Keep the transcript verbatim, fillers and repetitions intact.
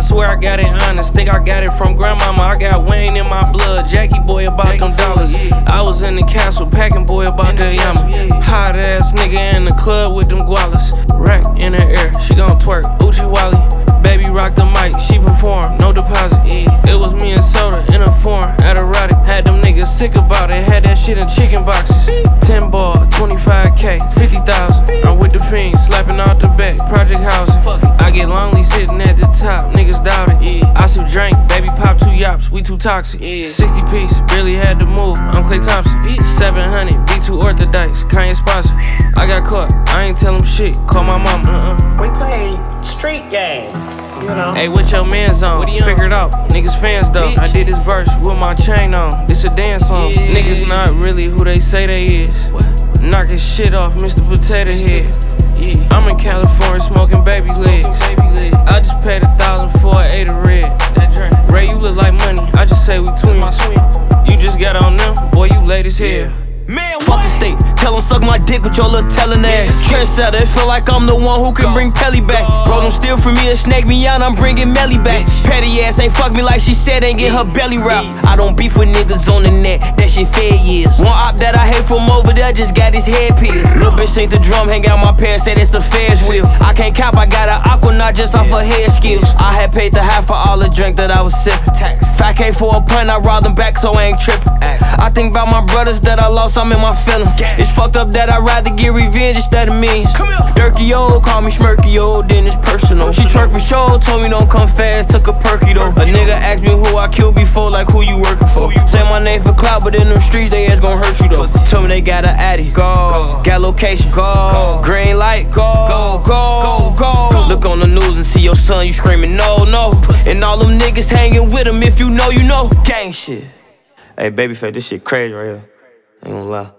swear I got it honest. Think I got it from grandmama. I got Wayne in my blood. Jackie boy about them dollars. I was in the castle packing boy about that yama. Hot ass nigga in the club with them gualas. Rack in the air, she gon' twerk. Uchi Wally. Baby rock the mic, she perform, no deposit. It was me and Soda in a form, at erotic. Had them niggas sick about it, had that shit in chicken boxes. ten ball, twenty-five K, fifty thousand. I'm with the fiends, slapping out the back, project housing. I get lonely sitting at the top, niggas doubt it. I still drink, baby pop two yops, we too toxic. sixty piece, really had to move, I'm Klay Thompson. seven hundred, V two orthodox, Kanye sponsor. I got caught, I ain't tell him shit, call my mama. Uh-uh. We play street games, you know. Hey, what your man's on? Figure it out, niggas fans though. Bitch. I did this verse with my chain on. This a dance song. Yeah. Niggas not really who they say they is. What? Knock his shit off, Mister Potato Head. Yeah. I'm in California smoking baby legs. Baby legs. I just paid a thousand for an eight of red. That drink. Ray, you look like money. I just say we twins. You just got on them, boy. You late as hell. Man, fuck the state, tell him suck my dick with your little telling ass. Trendsetter, it feel like I'm the one who can bring Pelly back. Bro, don't steal from me and snake me out, I'm bringing Melly back. Petty ass ain't fuck me like she said, ain't get her belly wrapped. I don't beef with niggas on the net, that shit fair years. One op that I hate from over there just got his head pierced. Lil' bitch sing the drum, hang out my pants, said it's a Ferris wheel. I can't cap, I got an aqua, not just off her hair skills. I had paid the half for all the drink that I was sipping. five K for a pint, I robbed them back so I ain't tripping. I think about my brothers that I lost, I'm in my feelings. It's fucked up that I'd rather get revenge instead of millions. Dirky old, call me Smirky old, then it's personal. She twerk for show, told me don't come fast, took a perky though. A nigga asked me who I killed before, like who you working for. Say my name for clout, but in them streets they ass gon' hurt you though. Tell me they got a addy, go. Got location, go. Green light, go, go, go. Look on the news and see your son, you screaming no, no. And all them niggas hanging with him, if you know, you know. Gang shit. Hey, Babyface, this shit crazy right here. Ain't gonna lie.